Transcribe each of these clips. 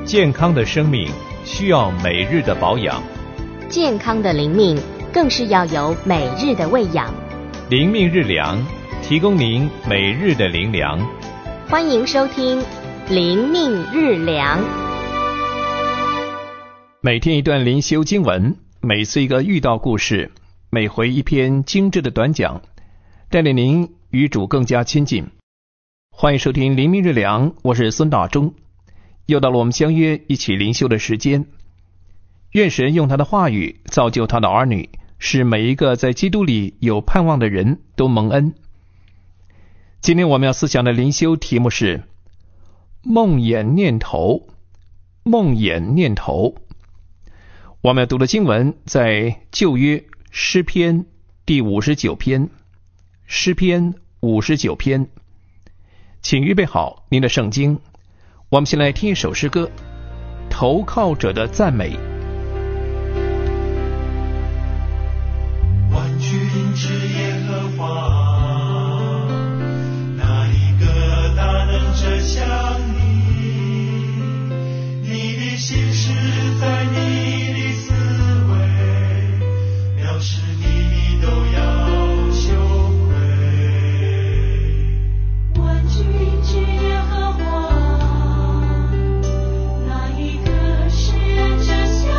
健康的生命需要每日的保养， 健康的灵命更是要有每日的喂养。 灵命日粮，提供您每日的灵粮。 欢迎收听灵命日粮。 每天一段灵修经文，每次一个遇到故事，每回一篇精致的短讲，带领您与主更加亲近。欢迎收听灵命日粮，我是孙大中。又到了我们相约一起灵修的时间。愿神用他的话语造就他的儿女，使每一个在基督里有盼望的人都蒙恩。今天我们要思想的灵修题目是梦魇念头。梦魇念头。我们要读的经文在旧约诗篇第59篇。诗篇59篇。请预备好您的圣经，我们先来听一首诗歌，投靠者的赞美。 万军之耶和华，哪一个大能者像你？你的心事在你的思维，藐视你都要羞愧。万军之耶和华，哪一个是这像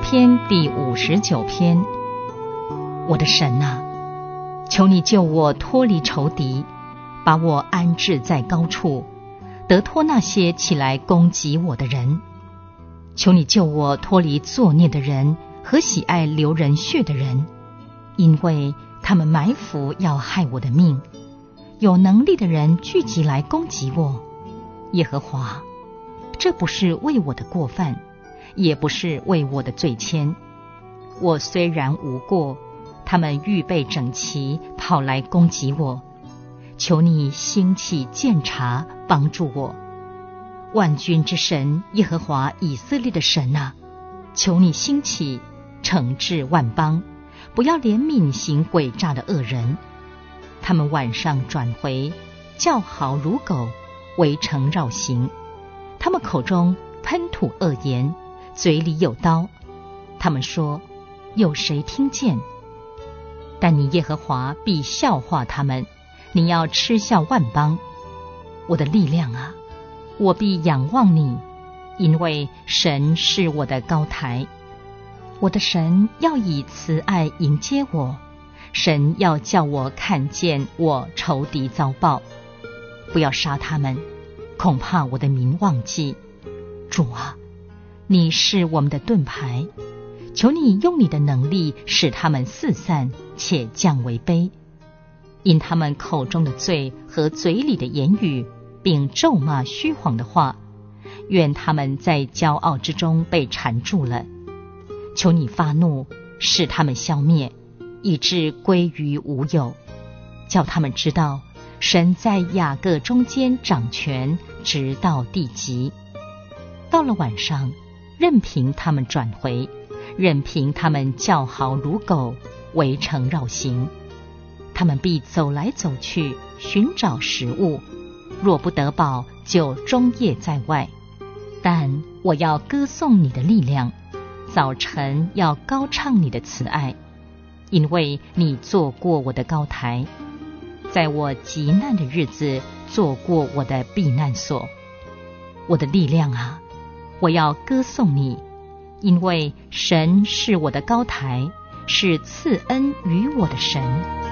篇第59篇。我的神啊，求你救我脱离仇敌，把我安置在高处，得脱那些起来攻击我的人。求你救我脱离作孽的人和喜爱流人血的人，因为他们埋伏要害我的命，有能力的人聚集来攻击我。耶和华，这不是为我的过犯，也不是为我的罪愆。我虽然无过，他们预备整齐，跑来攻击我。求你兴起鉴察，帮助我。万军之神耶和华以色列的神啊，求你兴起，惩治万邦，不要怜悯行诡诈的恶人。他们晚上转回，叫嚎如狗，围城绕行。他们口中喷吐恶言，嘴里有刀。他们说，有谁听见？但你耶和华必笑话他们，你要嗤笑万邦。我的力量啊，我必仰望你，因为神是我的高台。我的神要以慈爱迎接我，神要叫我看见我仇敌遭报。不要杀他们，恐怕我的民忘记。主啊，你是我们的盾牌，求你用你的能力使他们四散，且降为卑。因他们口中的罪和嘴里的言语，并咒骂虚谎的话，愿他们在骄傲之中被缠住了。求你发怒，使他们消灭，以致归于无有，叫他们知道神在雅各中间掌权，直到地极。到了晚上，任凭他们转回，任凭他们叫嚎如狗，围城绕行。他们必走来走去，寻找食物，若不得饱，就终夜在外。但我要歌颂你的力量，早晨要高唱你的慈爱，因为你做过我的高台，在我极难的日子做过我的避难所。我的力量啊，我要歌颂你，因为神是我的高台，是赐恩于我的神。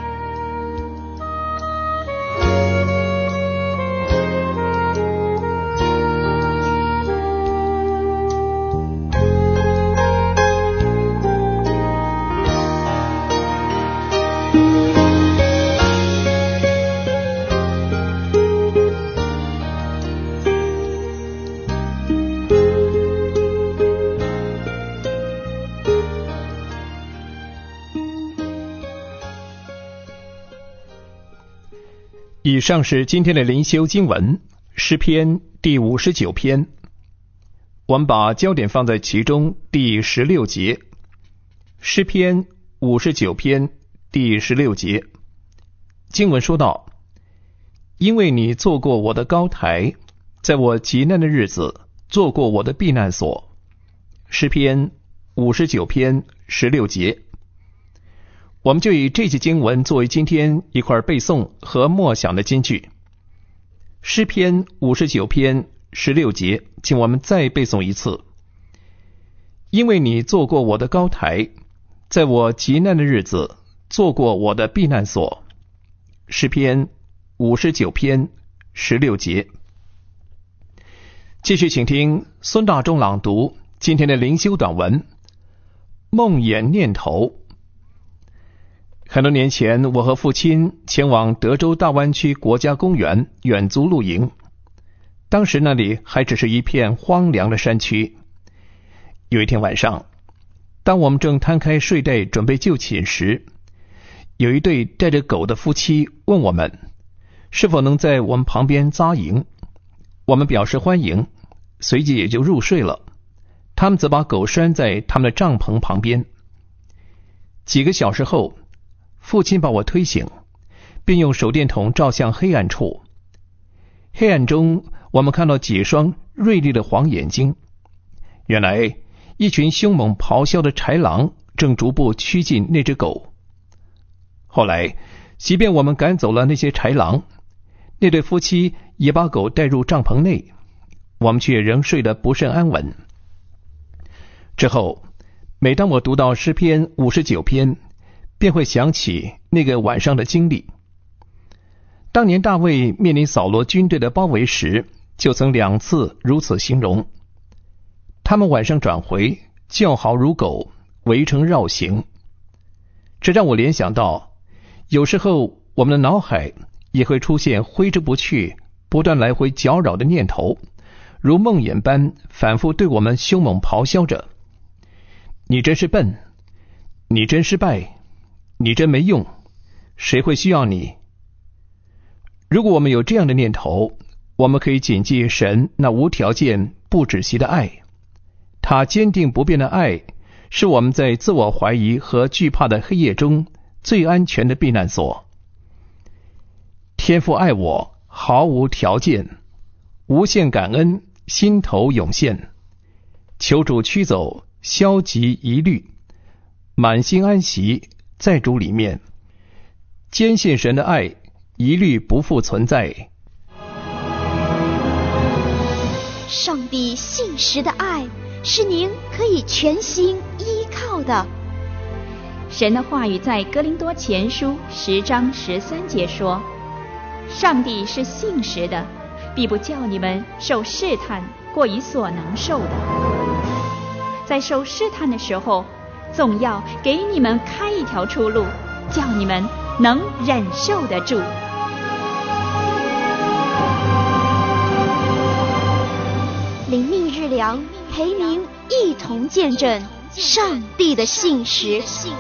以上是今天的灵修经文，诗篇第59篇。我们把焦点放在其中第16节。诗篇59篇第16节，经文说道：因为你做过我的高台，在我极难的日子做过我的避难所。诗篇59篇16节。我们就以这节经文作为今天一块背诵和默想的金句。诗篇59篇16节，请我们再背诵一次。因为你做过我的高台，在我极难的日子做过我的避难所。诗篇59篇16节。继续请听孙大中朗读今天的灵修短文梦魇念头。很多年前，我和父亲前往德州大湾区国家公园远足露营。当时那里还只是一片荒凉的山区。有一天晚上，当我们正摊开睡袋准备就寝时，有一对带着狗的夫妻问我们是否能在我们旁边扎营。我们表示欢迎，随即也就入睡了。他们则把狗拴在他们的帐篷旁边。几个小时后，父亲把我推醒，并用手电筒照向黑暗处。黑暗中，我们看到几双锐利的黄眼睛。原来，一群凶猛咆哮的豺狼正逐步趋近那只狗。后来，即便我们赶走了那些豺狼，那对夫妻也把狗带入帐篷内，我们却仍睡得不甚安稳。之后， 每当我读到诗篇59篇，便会想起那个晚上的经历。当年大卫面临扫罗军队的包围时，就曾2次如此形容：他们晚上转回，叫嚎如狗，围城绕行。这让我联想到，有时候我们的脑海也会出现挥之不去、不断来回搅扰的念头，如梦魇般反复对我们凶猛咆哮着：你真是笨，你真失败，你真没用，谁会需要你？如果我们有这样的念头，我们可以谨记神那无条件不止息的爱。他坚定不变的爱，是我们在自我怀疑和惧怕的黑夜中最安全的避难所。天父爱我毫无条件，无限感恩心头涌现，求主驱走消极疑虑，满心安息在主里面，坚信神的爱一律不复存在。 上帝信实的爱是您可以全心依靠的。 神的话语在哥林多前书10章13节说：上帝是信实的，必不叫你们受试探过于所能受的。在受试探的时候，总要给你们开一条出路，叫你们能忍受得住。 灵命日粮陪您一同见证上帝的信实。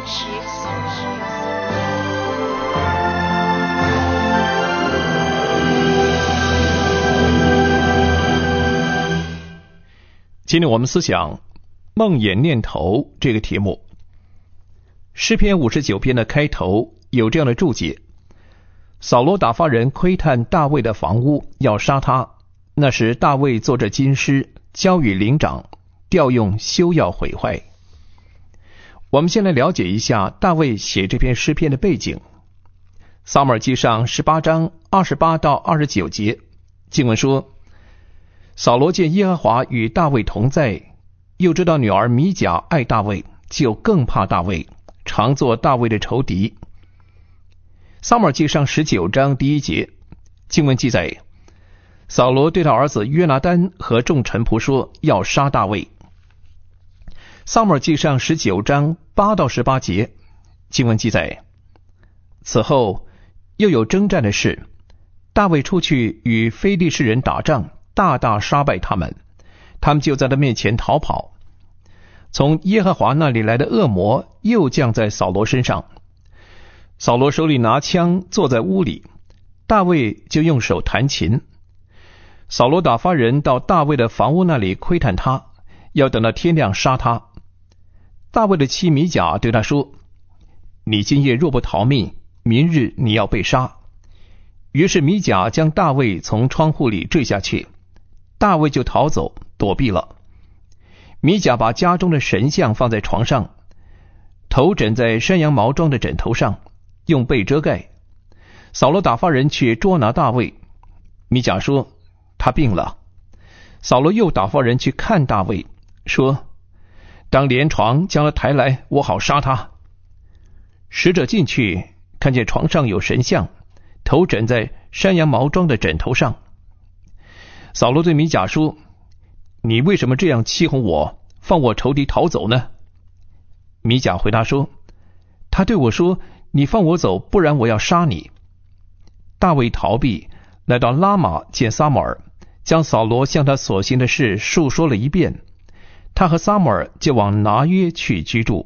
今天我们思想梦魇念头这个题目。诗篇59篇的开头有这样的注解：扫罗打发人窥探大卫的房屋，要杀他。那时大卫坐着金狮，交与灵长，调用休要毁坏。我们先来了解一下大卫写这篇诗篇的背景。撒母耳记上18章28到29节，经文说：扫罗见耶和华与大卫同在，又知道女儿米甲爱大卫，就更怕大卫，常做大卫的仇敌。撒母耳记上19章第1节，经文记载，扫罗对他儿子约拿单和众臣仆说，要杀大卫。撒母耳记上19章8到18节，经文记载，此后又有征战的事，大卫出去与非利士人打仗，大大杀败他们，他们就在他面前逃跑。从耶和华那里来的恶魔又降在扫罗身上，扫罗手里拿枪坐在屋里，大卫就用手弹琴。扫罗打发人到大卫的房屋那里窥探他，要等到天亮杀他。大卫的妻米甲对他说：你今夜若不逃命，明日你要被杀。于是米甲将大卫从窗户里坠下去，大卫就逃走躲避了。米甲把家中的神像放在床上，头枕在山羊毛装的枕头上，用被遮盖。扫罗打发人去捉拿大卫，米甲说他病了。扫罗又打发人去看大卫，说当连床将他抬来，我好杀他。使者进去，看见床上有神像，头枕在山羊毛装的枕头上。扫罗对米甲说：你为什么这样欺哄我，放我仇敌逃走呢？米甲回答说：他对我说，你放我走，不然我要杀你。大卫逃避，来到拉玛见撒母耳，将扫罗向他所行的事述说了一遍。他和撒母耳就往拿约去居住。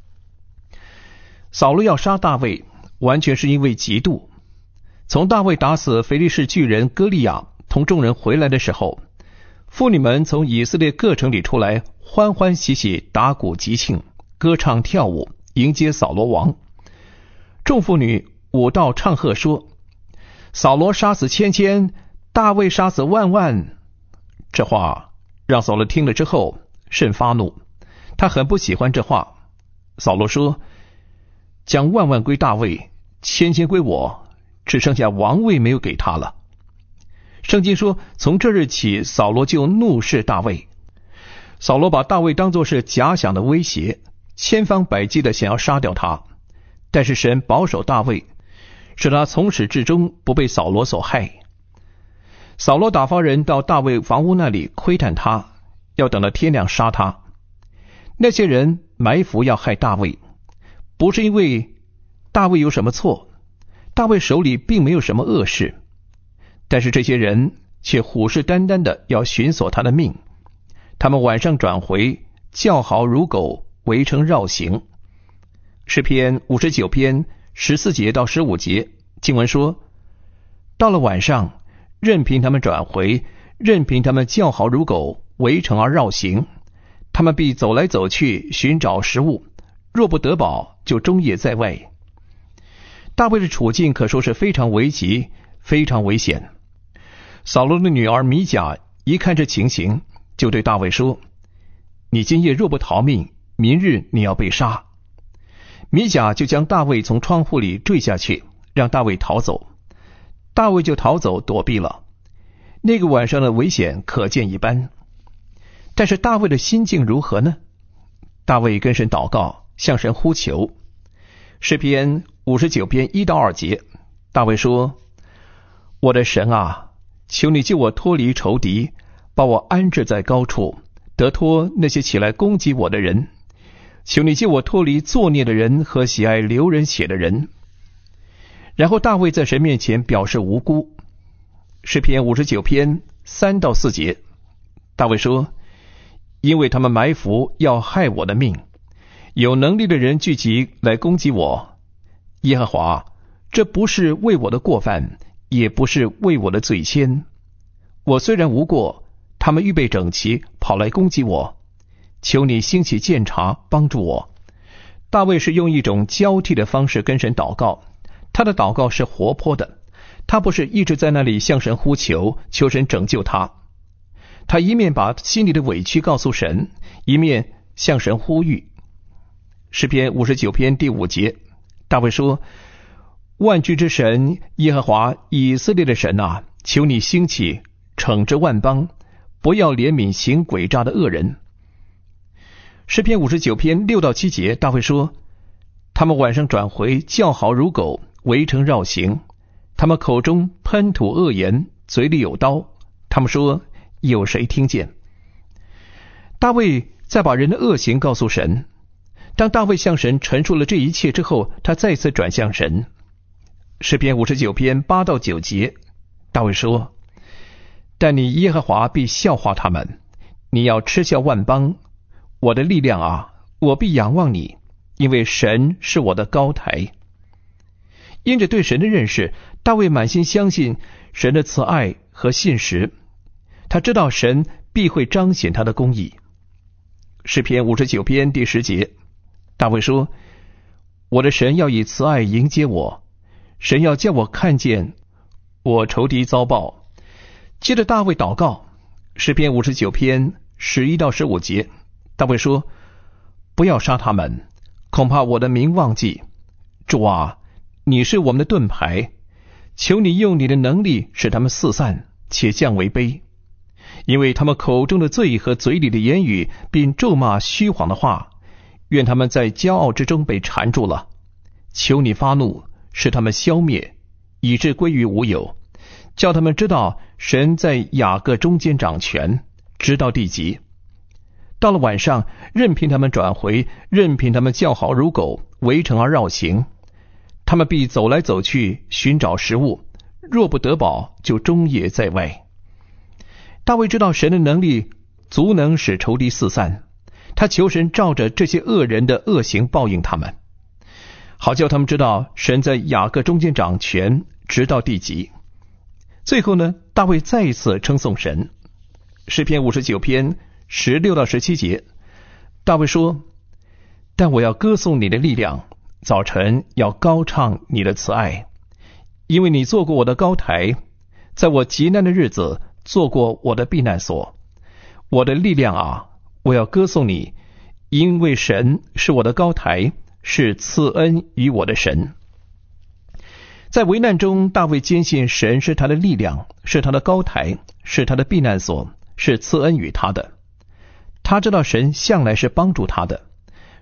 扫罗要杀大卫，完全是因为嫉妒。从大卫打死非利士巨人歌利亚同众人回来的时候，妇女们从以色列各城里出来，欢欢喜喜打鼓集庆，歌唱跳舞，迎接扫罗王。众妇女舞道唱和说：扫罗杀死千千，大卫杀死万万。这话让扫罗听了之后甚发怒，他很不喜欢这话。扫罗说：将万万归大卫，千千归我，只剩下王位没有给他了。圣经说，从这日起，扫罗就怒视大卫。扫罗把大卫当作是假想的威胁， 千方百计的想要杀掉他，但是神保守大卫，使他从始至终不被扫罗所害。扫罗打发人到大卫房屋那里窥探他，要等到天亮杀他。那些人埋伏要害大卫，不是因为大卫有什么错，大卫手里并没有什么恶事，但是这些人却虎视眈眈的要寻索他的命。他们晚上转回，叫嚎如狗，围城绕行。诗篇59篇14节到15节，经文说，到了晚上，任凭他们转回，任凭他们叫嚎如狗，围城而绕行，他们必走来走去，寻找食物，若不得饱，就终夜在外。大卫的处境可说是非常危急，非常危险。扫罗的女儿米甲一看这情形，就对大卫说，你今夜若不逃命，明日你要被杀。米甲就将大卫从窗户里坠下去，让大卫逃走。大卫就逃走躲避了。那个晚上的危险可见一斑。但是大卫的心境如何呢？大卫跟神祷告，向神呼求。诗篇59篇1到2节，大卫说，我的神啊，求你救我脱离仇敌，把我安置在高处，得脱那些起来攻击我的人。求你救我脱离作孽的人和喜爱流人血的人。然后大卫在神面前表示无辜。诗篇59篇3到4节，大卫说，因为他们埋伏要害我的命，有能力的人聚集来攻击我。耶和华，这不是为我的过犯，也不是为我的罪愆。我虽然无过，他们预备整齐，跑来攻击我。求你兴起鉴察，帮助我。大卫是用一种交替的方式跟神祷告，他的祷告是活泼的，他不是一直在那里向神呼求，求神拯救他。他一面把心里的委屈告诉神，一面向神呼吁。诗篇59篇第5节，大卫说，万军之神耶和华以色列的神啊，求你兴起，惩治万邦，不要怜悯行诡诈的恶人。诗篇59篇6到7节，大卫说，他们晚上转回，叫嚎如狗，围城绕行，他们口中喷吐恶言，嘴里有刀，他们说，有谁听见？大卫再把人的恶行告诉神。当大卫向神陈述了这一切之后，他再次转向神。诗篇59篇8到9节，大卫说，但你耶和华必笑话他们，你要嗤笑万邦。我的力量啊，我必仰望你，因为神是我的高台。因着对神的认识，大卫满心相信神的慈爱和信实，他知道神必会彰显他的公义。诗篇59篇第10节，大卫说，我的神要以慈爱迎接我，神要叫我看见我仇敌遭报。接着大卫祷告，诗篇59篇11到15节，大卫说，不要杀他们，恐怕我的名忘记。主啊，你是我们的盾牌，求你用你的能力使他们四散，且降为卑。因为他们口中的罪和嘴里的言语，并咒骂虚谎的话，愿他们在骄傲之中被缠住了。求你发怒，使他们消灭，以致归于无有，叫他们知道神在雅各中间掌权，直到地极。到了晚上，任凭他们转回，任凭他们叫嚎如狗，围城而绕行，他们必走来走去，寻找食物，若不得饱，就终夜在外。大卫知道神的能力足能使仇敌四散，他求神照着这些恶人的恶行报应他们，好叫他们知道神在雅各中间掌权，直到地极。最后呢，大卫再一次称颂神。诗篇59篇16到17节，大卫说，但我要歌颂你的力量，早晨要高唱你的慈爱，因为你做过我的高台，在我极难的日子做过我的避难所。我的力量啊，我要歌颂你，因为神是我的高台，是赐恩于我的神。在危难中，大卫坚信神是他的力量，是他的高台，是他的避难所，是赐恩于他的。他知道神向来是帮助他的，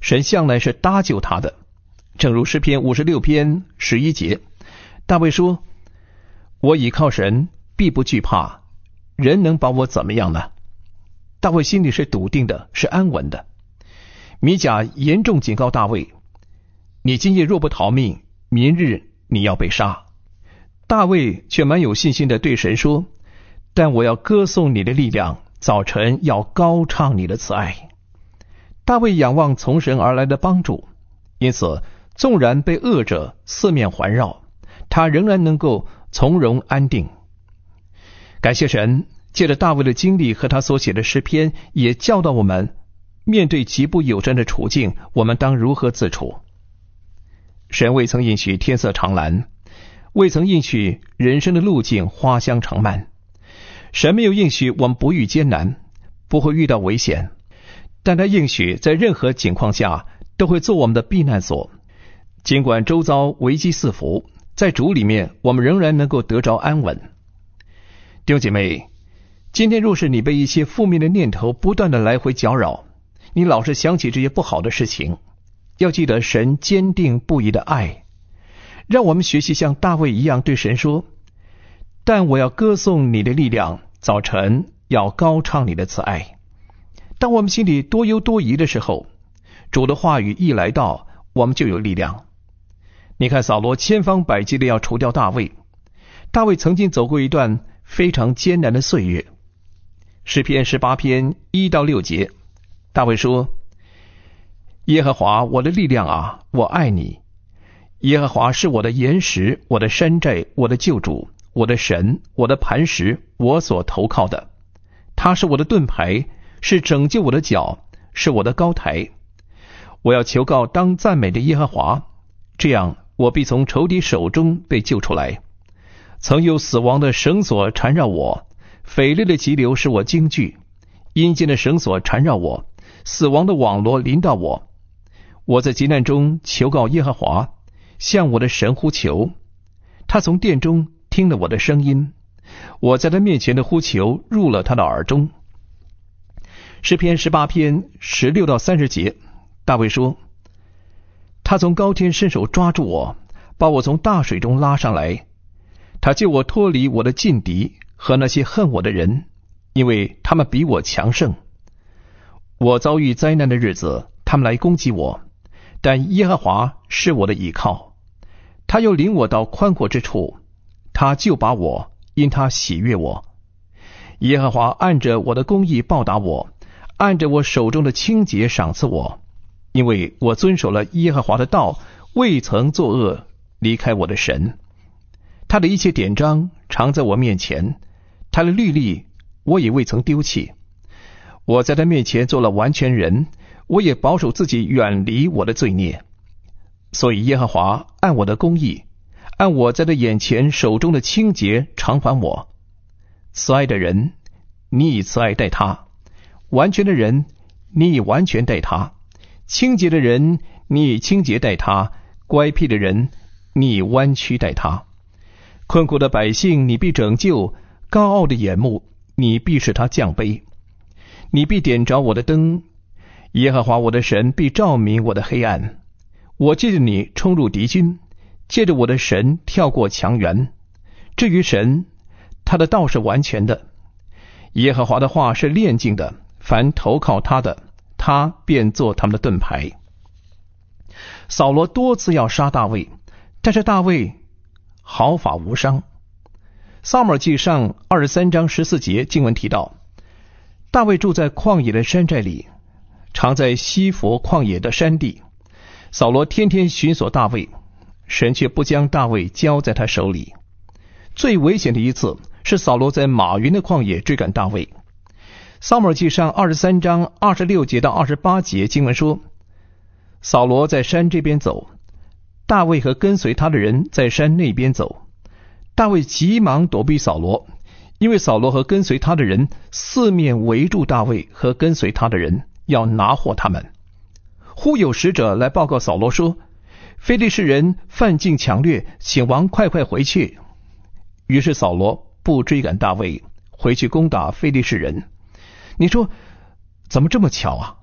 神向来是搭救他的。正如诗篇56篇11节，大卫说：我倚靠神，必不惧怕，人能把我怎么样呢？大卫心里是笃定的，是安稳的。米甲严重警告大卫：你今夜若不逃命，明日你要被杀。大卫却蛮有信心的对神说：但我要歌颂你的力量，早晨要高唱你的慈爱。大卫仰望从神而来的帮助，因此纵然被恶者四面环绕，他仍然能够从容安定。感谢神，借着大卫的经历和他所写的诗篇，也教导我们面对极不友善的处境，我们当如何自处。神未曾应许天色常蓝，未曾应许人生的路径花香常漫。神没有应许我们不遇艰难，不会遇到危险，但他应许在任何情况下都会做我们的避难所。尽管周遭危机四伏，在主里面我们仍然能够得着安稳。弟兄姐妹，今天若是你被一些负面的念头不断的来回搅扰，你老是想起这些不好的事情，要记得神坚定不移的爱。让我们学习像大卫一样对神说：但我要歌颂你的力量，早晨要高唱你的慈爱。当我们心里多忧多疑的时候，主的话语一来到，我们就有力量。你看扫罗千方百计的要除掉大卫，大卫曾经走过一段非常艰难的岁月。诗篇18篇1到6节，大卫说：耶和华我的力量啊，我爱你。耶和华是我的岩石，我的山寨，我的救主，我的神，我的磐石，我所投靠的。他是我的盾牌，是拯救我的脚，是我的高台。我要求告当赞美的耶和华，这样我必从仇敌手中被救出来。曾有死亡的绳索缠绕我，匪类的急流使我惊惧，阴间的绳索缠绕我，死亡的网罗临到我。我在急难中求告耶和华，向我的神呼求。他从殿中听了我的声音，我在他面前的呼求入了他的耳中。诗篇18篇16到30节，大卫说：他从高天伸手抓住我，把我从大水中拉上来。他救我脱离我的劲敌和那些恨我的人，因为他们比我强盛。我遭遇灾难的日子，他们来攻击我，但耶和华是我的倚靠。他又领我到宽阔之处，他救拔我，因他喜悦我。耶和华按着我的公义报答我，按着我手中的清洁赏赐我，因为我遵守了耶和华的道，未曾作恶，离开我的神。他的一切典章常在我面前，他的律例我也未曾丢弃。我在他面前做了完全人，我也保守自己远离我的罪孽。所以耶和华按我的公义，按我在他眼前手中的清洁偿还我。慈爱的人，你以慈爱待他；完全的人，你以完全待他；清洁的人，你以清洁待他；乖僻的人，你以弯曲待他。困苦的百姓你必拯救，高傲的眼目你必使他降卑。你必点着我的灯，耶和华我的神必照明我的黑暗。我借着你冲入敌军，借着我的神跳过墙垣。至于神，他的道是完全的，耶和华的话是炼净的，凡投靠他的，他便做他们的盾牌。扫罗多次要杀大卫，但是大卫毫发无伤。撒母耳记上23章14节经文提到，大卫住在旷野的山寨里，常在西弗旷野的山地。扫罗天天寻索大卫，神却不将大卫交在他手里。最危险的一次是扫罗在马云的旷野追赶大卫。撒母耳记上23章26节到28节经文说，扫罗在山这边走，大卫和跟随他的人在山那边走。大卫急忙躲避扫罗，因为扫罗和跟随他的人四面围住大卫和跟随他的人，要拿获他们。忽有使者来报告扫罗说，非利士人犯境抢掠，请王快快回去。于是扫罗不追赶大卫，回去攻打非利士人。你说怎么这么巧啊？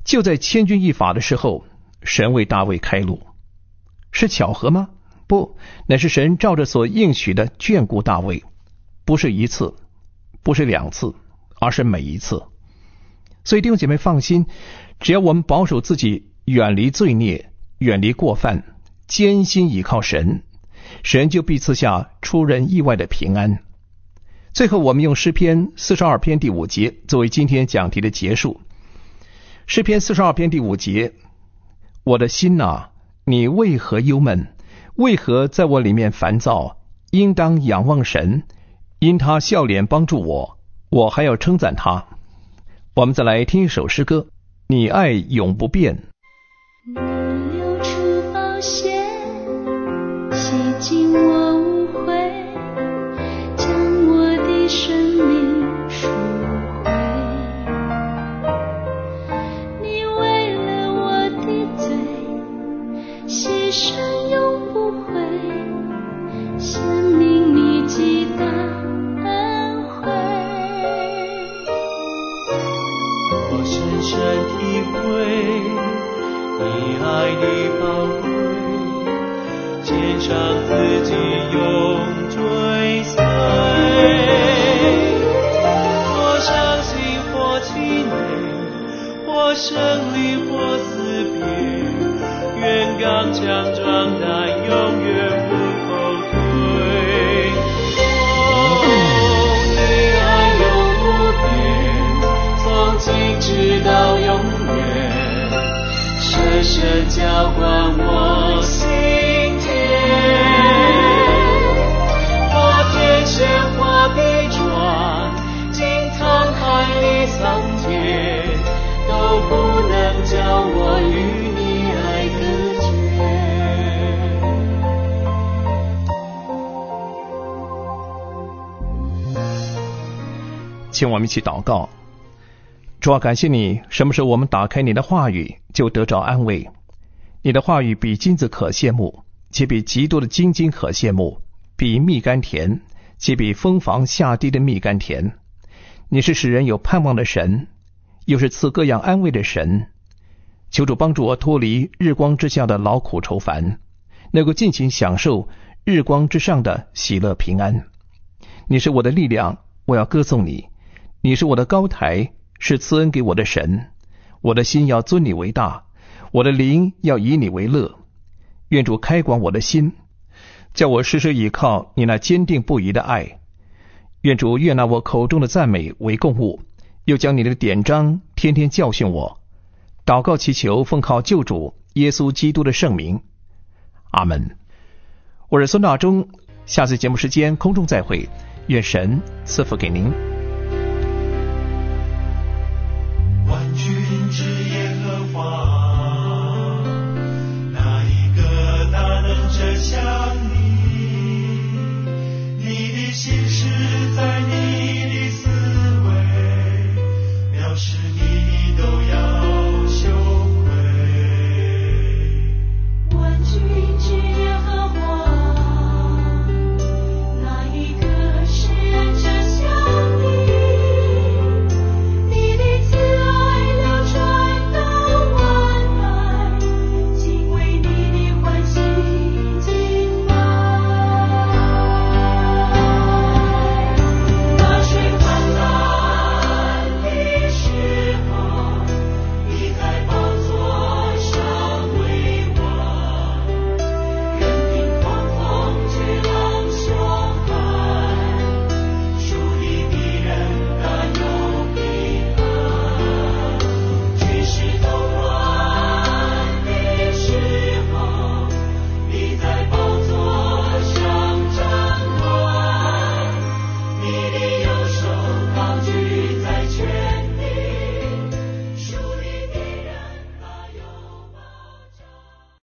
就在千钧一发的时候，神为大卫开路。是巧合吗？不，乃是神照着所应许的眷顾大卫，不是一次，不是两次，而是每一次。所以弟兄姐妹放心，只要我们保守自己，远离罪孽，远离过犯，艰辛倚靠神，神就必赐下出人意外的平安。最后我们用诗篇42篇第5节作为今天讲题的结束。诗篇42篇第5节，我的心啊，你为何忧闷？为何在我里面烦躁？应当仰望神，因他笑脸帮助我，我还要称赞他。我们再来听一首诗歌，你爱永不变。 你流出宝血，洗净我污秽，将我的生命赎回。你为了我的罪，牺牲永不悔，显明你极大恩惠。 我深深体会你爱的宝贵，献上自己永追随。我伤心或气馁，或胜利或死别，愿刚强壮胆，永远不后退。哦，你爱永不变，从今直到永远，深深浇灌我心田。花天鲜花地转，经沧海里桑田，都不能叫我与你爱隔绝。 请我们一起祷告。主啊，感谢你，什么时候我们打开你的话语，就得着安慰。你的话语比金子可羡慕，且比极多的金金可羡慕，比蜜甘甜，且比蜂房下滴的蜜甘甜。你是使人有盼望的神，又是赐各样安慰的神。求主帮助我脱离日光之下的劳苦愁烦，能够尽情享受日光之上的喜乐平安。你是我的力量，我要歌颂你。你是我的高台，是赐恩给我的神。我的心要尊你为大，我的灵要以你为乐。愿主开广我的心，叫我时时倚靠你那坚定不移的爱。愿主悦纳我口中的赞美为供物，又将你的典章天天教训我。祷告祈求奉靠救主耶稣基督的圣名，阿们。我是孙大中，下次节目时间空中再会，愿神赐福给您。